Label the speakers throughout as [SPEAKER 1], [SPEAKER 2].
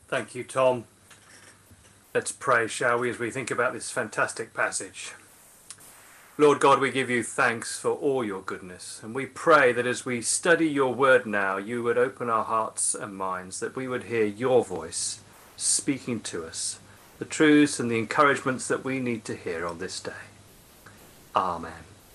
[SPEAKER 1] Thank you, Tom. Let's pray, shall we, as we think about this fantastic passage. Lord God, we give you thanks for all your goodness, and we pray that as we study your word now, you would open our hearts and minds, that we would hear your voice speaking to us, the truths and the encouragements that we need to hear on this day. Amen.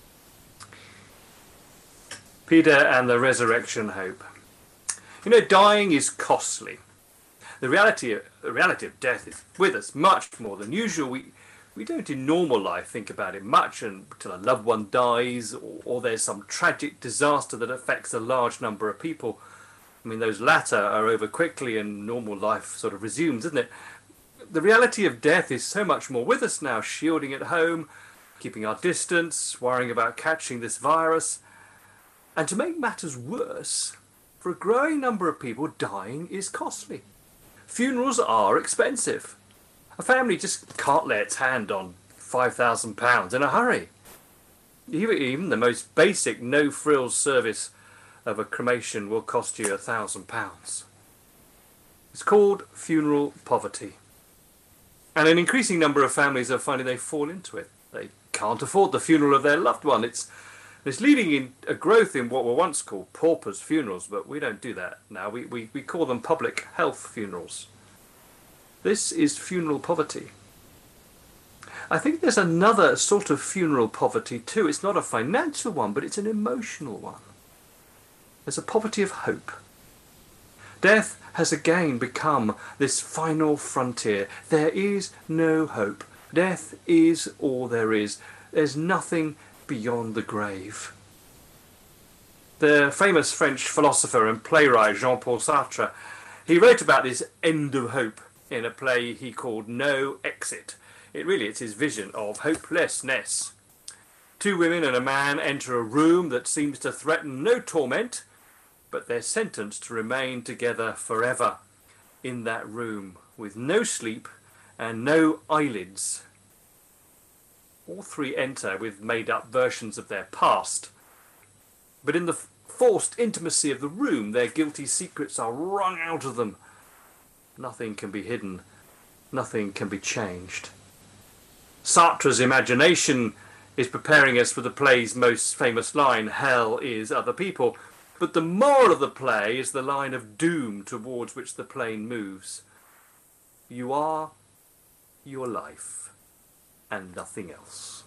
[SPEAKER 1] Peter and the resurrection hope. You know, dying is costly. The reality of death is with us much more than usual. We don't in normal life think about it much until a loved one dies or there's some tragic disaster that affects a large number of people. I mean, those latter are over quickly and normal life sort of resumes, isn't it? The reality of death is so much more with us now, shielding at home, keeping our distance, worrying about catching this virus. And to make matters worse, for a growing number of people, dying is costly. Funerals are expensive. A family just can't lay its hand on £5,000 in a hurry. Even the most basic no-frills service of a cremation will cost you £1,000. It's called funeral poverty. And an increasing number of families are finding they fall into it. They can't afford the funeral of their loved one. It's leading in a growth in what were once called paupers' funerals, but we don't do that now. We call them public health funerals. This is funeral poverty. I think there's another sort of funeral poverty too. It's not a financial one, but it's an emotional one. There's a poverty of hope. Death has again become this final frontier. There is no hope. Death is all there is. There's nothing beyond the grave. The famous French philosopher and playwright Jean-Paul Sartre, he wrote about this end of hope in a play he called No Exit. It's his vision of hopelessness. Two women and a man enter a room that seems to threaten no torment, but they're sentenced to remain together forever in that room with no sleep and no eyelids. All three enter with made-up versions of their past, but in the forced intimacy of the room, their guilty secrets are wrung out of them. Nothing can be hidden, nothing can be changed. Sartre's imagination is preparing us for the play's most famous line, hell is other people, but the moral of the play is the line of doom towards which the plane moves. You are your life and nothing else.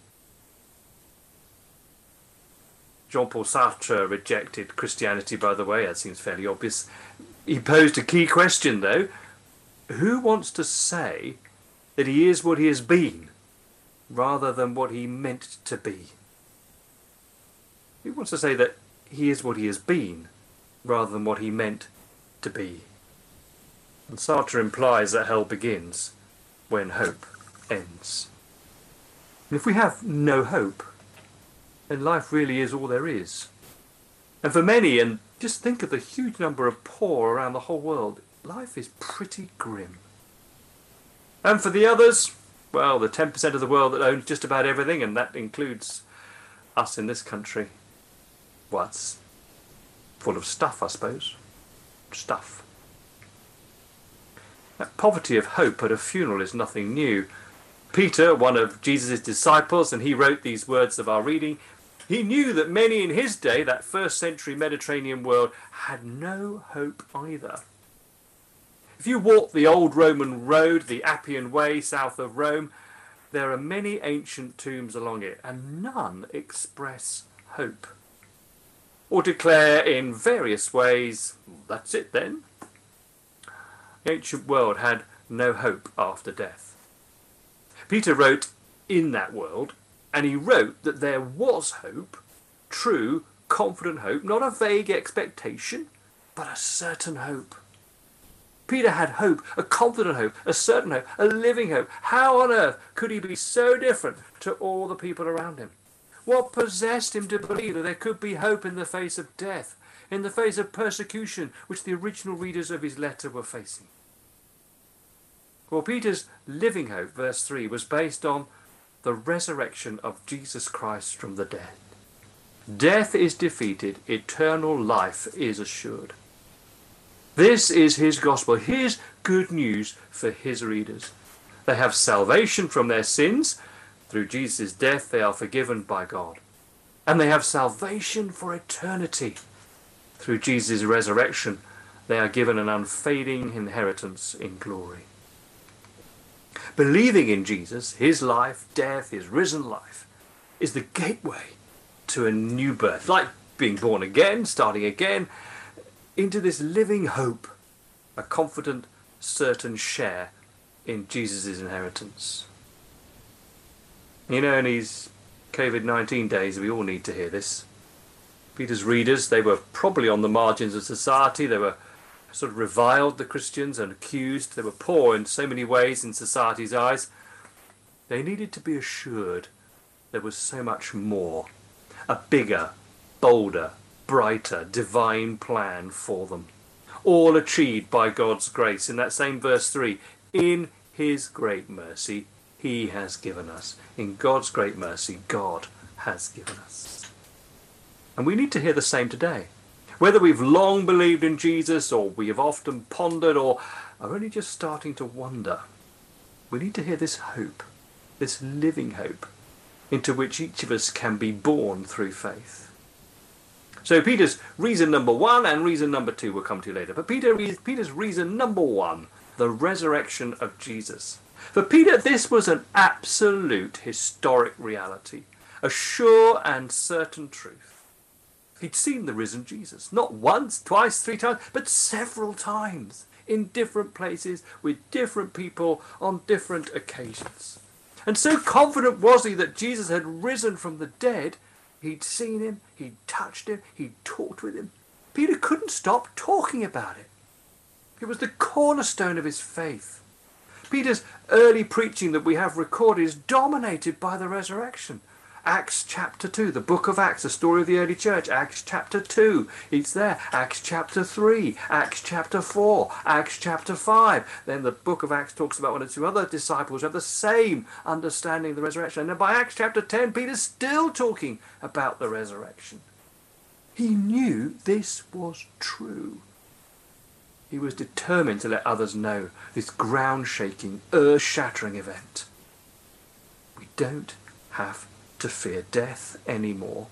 [SPEAKER 1] Jean-Paul Sartre rejected Christianity, by the way. That seems fairly obvious. He posed a key question, though. Who wants to say that he is what he has been, rather than what he meant to be? Who wants to say that he is what he has been, rather than what he meant to be? And Sartre implies that hell begins when hope ends. And if we have no hope, then life really is all there is. And for many, and just think of the huge number of poor around the whole world, life is pretty grim. And for the others, well, the 10% of the world that owns just about everything, and that includes us in this country, well, it's full of stuff, I suppose. Stuff. That poverty of hope at a funeral is nothing new. Peter, one of Jesus' disciples, and he wrote these words of our reading, he knew that many in his day, that first century Mediterranean world, had no hope either. If you walk the old Roman road, the Appian Way south of Rome, there are many ancient tombs along it, and none express hope, or declare in various ways, that's it then. The ancient world had no hope after death. Peter wrote in that world, and he wrote that there was hope, true, confident hope, not a vague expectation, but a certain hope. Peter had hope, a confident hope, a certain hope, a living hope. How on earth could he be so different to all the people around him? What possessed him to believe that there could be hope in the face of death, in the face of persecution, which the original readers of his letter were facing? Well, Peter's living hope, verse 3, was based on the resurrection of Jesus Christ from the dead. Death is defeated, eternal life is assured. This is his gospel, his good news for his readers. They have salvation from their sins. Through Jesus' death, they are forgiven by God. And they have salvation for eternity. Through Jesus' resurrection, they are given an unfading inheritance in glory. Believing in Jesus, his life, death, his risen life, is the gateway to a new birth, like being born again, starting again, into this living hope, a confident, certain share in Jesus' inheritance. You know, in these COVID-19 days, we all need to hear this. Peter's readers, they were probably on the margins of society. They were sort of reviled, the Christians, and accused. They were poor in so many ways in society's eyes. They needed to be assured there was so much more, a bigger, bolder, brighter, divine plan for them, all achieved by God's grace. In that same verse 3, in his great mercy, he has given us. In God's great mercy, God has given us. And we need to hear the same today. Whether we've long believed in Jesus, or we have often pondered, or are only just starting to wonder, we need to hear this hope, this living hope, into which each of us can be born through faith. So Peter's reason number 1 and reason number 2 will come to later. But Peter's reason number 1, the resurrection of Jesus. For Peter, this was an absolute historic reality, a sure and certain truth. He'd seen the risen Jesus, not once, twice, 3 times, but several times, in different places, with different people, on different occasions. And so confident was he that Jesus had risen from the dead, he'd seen him, he'd touched him, he'd talked with him. Peter couldn't stop talking about it. It was the cornerstone of his faith. Peter's early preaching that we have recorded is dominated by the resurrection. Acts chapter 2, the book of Acts, the story of the early church. Acts chapter 2, it's there. Acts chapter 3, Acts chapter 4, Acts chapter 5. Then the book of Acts talks about one or two other disciples who have the same understanding of the resurrection. And then by Acts chapter 10, Peter's still talking about the resurrection. He knew this was true. He was determined to let others know this ground-shaking, earth-shattering event. We don't have to fear death anymore.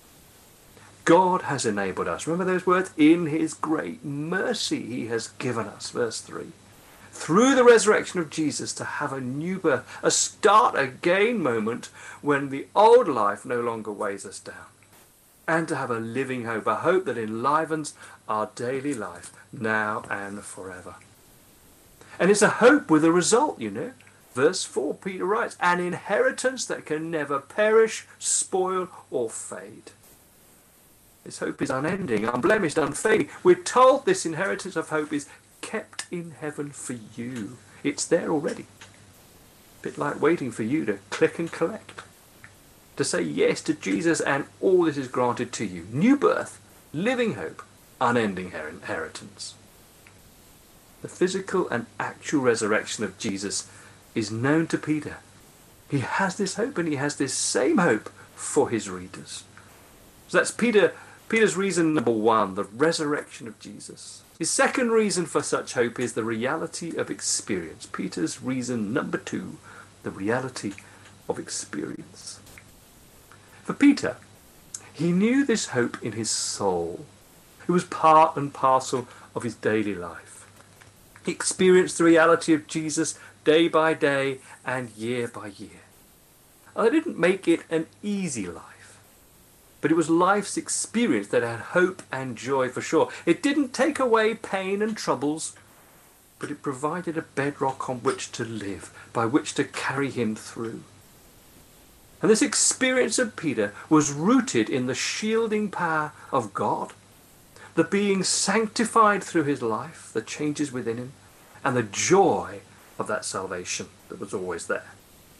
[SPEAKER 1] God has enabled us. Remember those words? In his great mercy he has given us. Verse 3. Through the resurrection of Jesus to have a new birth, a start again moment when the old life no longer weighs us down. And to have a living hope, a hope that enlivens our daily life now and forever. And it's a hope with a result, you know. Verse 4, Peter writes, an inheritance that can never perish, spoil, or fade. This hope is unending, unblemished, unfading. We're told this inheritance of hope is kept in heaven for you. It's there already. A bit like waiting for you to click and collect. To say yes to Jesus, and all this is granted to you. New birth, living hope, unending inheritance. The physical and actual resurrection of Jesus is known to Peter. He has this hope, and he has this same hope for his readers. So that's Peter's reason number 1, the resurrection of Jesus. His second reason for such hope is the reality of experience. Peter's reason number 2, the reality of experience. For Peter, he knew this hope in his soul. It was part and parcel of his daily life. He experienced the reality of Jesus day by day and year by year. And that didn't make it an easy life, but it was life's experience that had hope and joy for sure. It didn't take away pain and troubles, but it provided a bedrock on which to live, by which to carry him through. And this experience of Peter was rooted in the shielding power of God, the being sanctified through his life, the changes within him, and the joy of that salvation that was always there.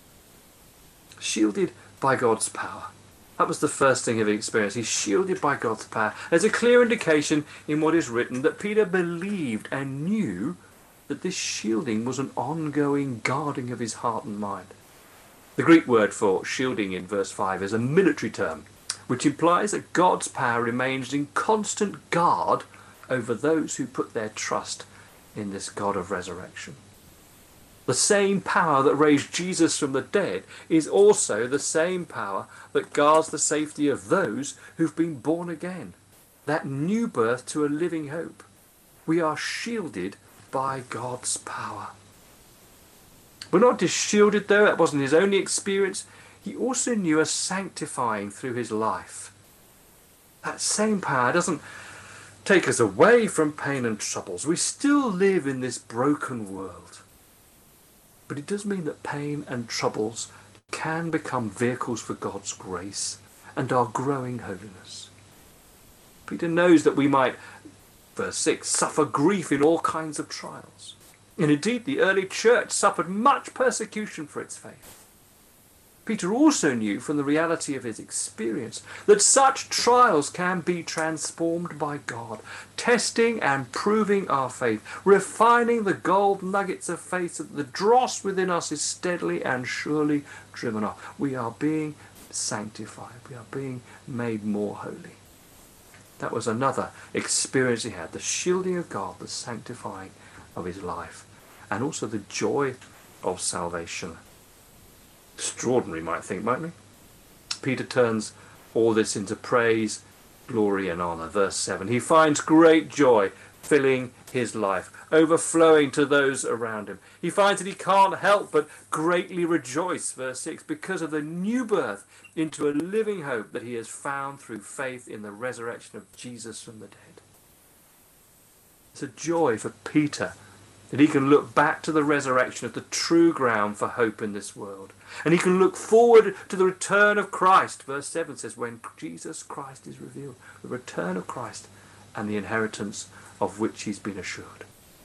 [SPEAKER 1] Shielded by God's power. That was the first thing he experienced. He's shielded by God's power. There's a clear indication in what is written that Peter believed and knew that this shielding was an ongoing guarding of his heart and mind. The Greek word for shielding in verse 5 is a military term, which implies that God's power remains in constant guard over those who put their trust in this God of resurrection. The same power that raised Jesus from the dead is also the same power that guards the safety of those who've been born again. That new birth to a living hope. We are shielded by God's power. We're not just shielded though, that wasn't his only experience. He also knew a sanctifying through his life. That same power doesn't take us away from pain and troubles. We still live in this broken world. But it does mean that pain and troubles can become vehicles for God's grace and our growing holiness. Peter knows that we might, verse 6, suffer grief in all kinds of trials. And indeed, the early church suffered much persecution for its faith. Peter also knew from the reality of his experience that such trials can be transformed by God, testing and proving our faith, refining the gold nuggets of faith so that the dross within us is steadily and surely driven off. We are being sanctified. We are being made more holy. That was another experience he had, the shielding of God, the sanctifying of his life, and also the joy of salvation. Extraordinary, might think, mightn't we? Peter turns all this into praise, glory and honour. Verse 7, he finds great joy filling his life, overflowing to those around him. He finds that he can't help but greatly rejoice, verse 6, because of the new birth into a living hope that he has found through faith in the resurrection of Jesus from the dead. It's a joy for Peter that he can look back to the resurrection of the true ground for hope in this world. And he can look forward to the return of Christ. Verse 7 says, when Jesus Christ is revealed, the return of Christ and the inheritance of which he's been assured.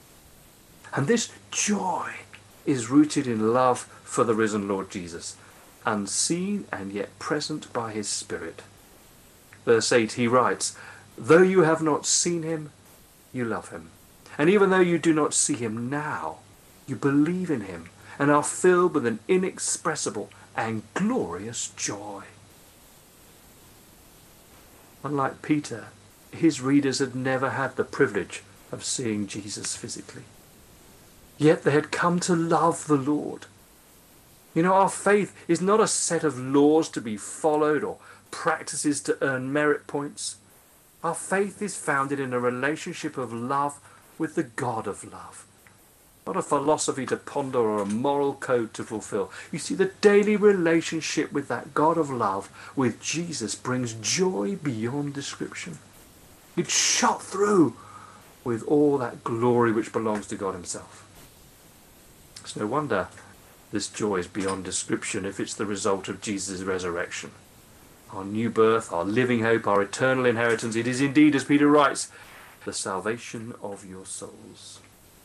[SPEAKER 1] And this joy is rooted in love for the risen Lord Jesus, unseen and yet present by his Spirit. Verse 8, he writes, though you have not seen him, you love him. And even though you do not see him now, you believe in him and are filled with an inexpressible and glorious joy. Unlike Peter, his readers had never had the privilege of seeing Jesus physically. Yet they had come to love the Lord. You know, our faith is not a set of laws to be followed or practices to earn merit points. Our faith is founded in a relationship of love with the God of love. Not a philosophy to ponder or a moral code to fulfill. You see, the daily relationship with that God of love, with Jesus, brings joy beyond description. It's shot through with all that glory which belongs to God himself. It's no wonder this joy is beyond description if it's the result of Jesus' resurrection. Our new birth, our living hope, our eternal inheritance, it is indeed, as Peter writes, the salvation of your souls.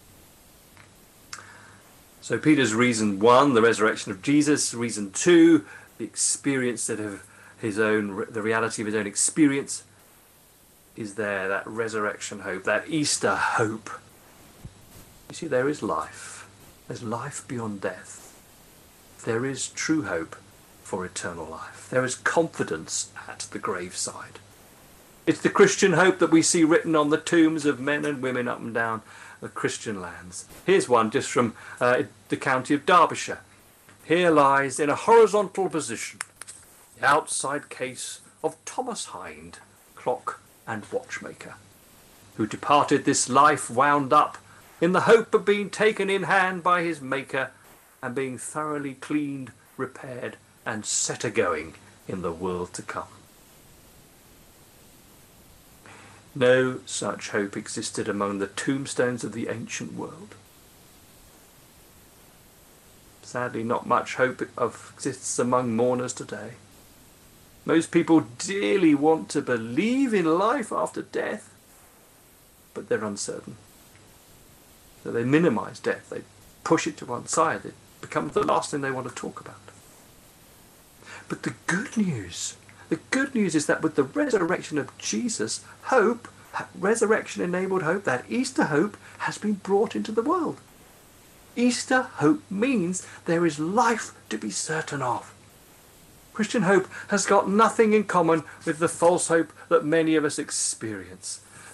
[SPEAKER 1] So Peter's reason 1, the resurrection of Jesus. Reason 2, the experience of his own, the reality of his own experience is there, that resurrection hope, that Easter hope. You see, there is life. There's life beyond death. There is true hope for eternal life. There is confidence at the graveside. It's the Christian hope that we see written on the tombs of men and women up and down the Christian lands. Here's one just from the county of Derbyshire. Here lies in a horizontal position the outside case of Thomas Hind, clock and watchmaker, who departed this life wound up in the hope of being taken in hand by his Maker and being thoroughly cleaned, repaired and set a-going in the world to come. No such hope existed among the tombstones of the ancient world. Sadly, not much hope exists among mourners today. Most people dearly want to believe in life after death, but they're uncertain. So they minimize death, they push it to one side, it becomes the last thing they want to talk about. But the good news is that with the resurrection of Jesus, hope, that resurrection-enabled hope, that Easter hope, has been brought into the world. Easter hope means there is life to be certain of. Christian hope has got nothing in common with the false hope that many of us experience.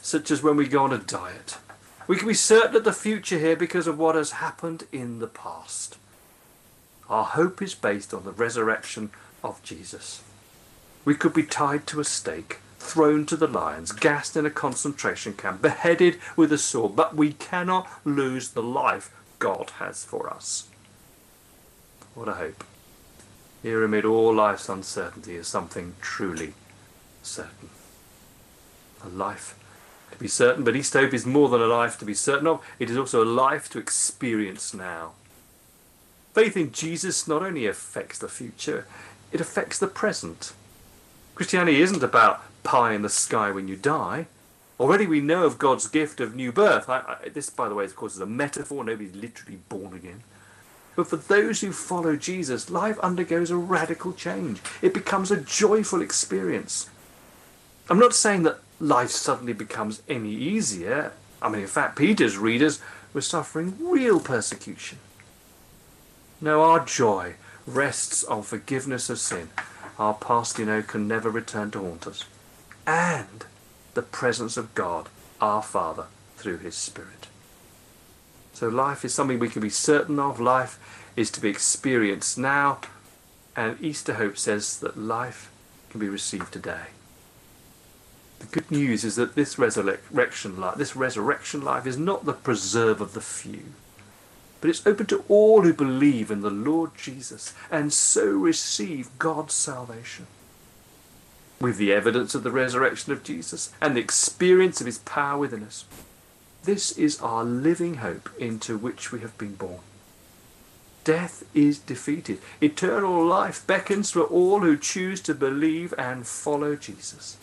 [SPEAKER 1] such as when we go on a diet. We can be certain of the future here because of what has happened in the past. Our hope is based on the resurrection of Jesus. We could be tied to a stake, thrown to the lions, gassed in a concentration camp, beheaded with a sword, but we cannot lose the life God has for us. What a hope. Here amid all life's uncertainty is something truly certain. A life to be certain, but Easter hope is more than a life to be certain of. It is also a life to experience now. Faith in Jesus not only affects the future, it affects the present. Christianity isn't about pie in the sky when you die. Already we know of God's gift of new birth. This, by the way, of course, is a metaphor. Nobody's literally born again. But for those who follow Jesus, life undergoes a radical change. It becomes a joyful experience. I'm not saying that life suddenly becomes any easier. I mean, in fact, Peter's readers were suffering real persecution. No, our joy rests on forgiveness of sin. Our past, can never return to haunt us. And the presence of God, our Father, through his Spirit. So life is something we can be certain of. Life is to be experienced now. And Easter hope says that life can be received today. The good news is that this resurrection life is not the preserve of the few, but it's open to all who believe in the Lord Jesus and so receive God's salvation. With the evidence of the resurrection of Jesus and the experience of his power within us, this is our living hope into which we have been born. Death is defeated. Eternal life beckons for all who choose to believe and follow Jesus.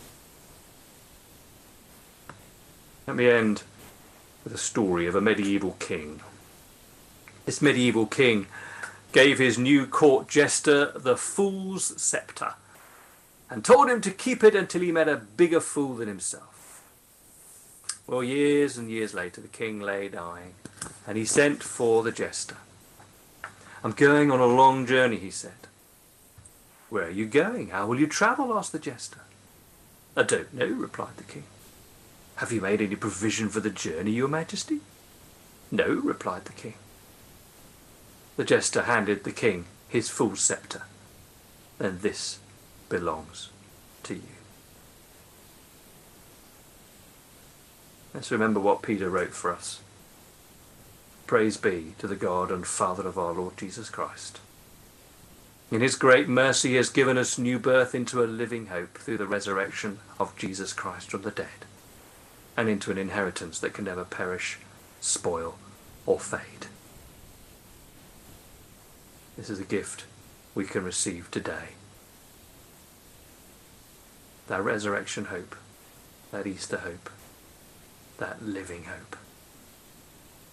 [SPEAKER 1] Let me end with a story of a medieval king. This medieval king gave his new court jester the fool's scepter and told him to keep it until he met a bigger fool than himself. Well, years and years later, the king lay dying, and he sent for the jester. "I'm going on a long journey," he said. "Where are you going? How will you travel?" asked the jester. "I don't know," replied the king. "Have you made any provision for the journey, your majesty?" "No," replied the king. The jester handed the king his full scepter. "And this belongs to you." Let's remember what Peter wrote for us. Praise be to the God and Father of our Lord Jesus Christ. In his great mercy he has given us new birth into a living hope through the resurrection of Jesus Christ from the dead, and into an inheritance that can never perish, spoil, or fade. This is a gift we can receive today. That resurrection hope, that Easter hope, that living hope.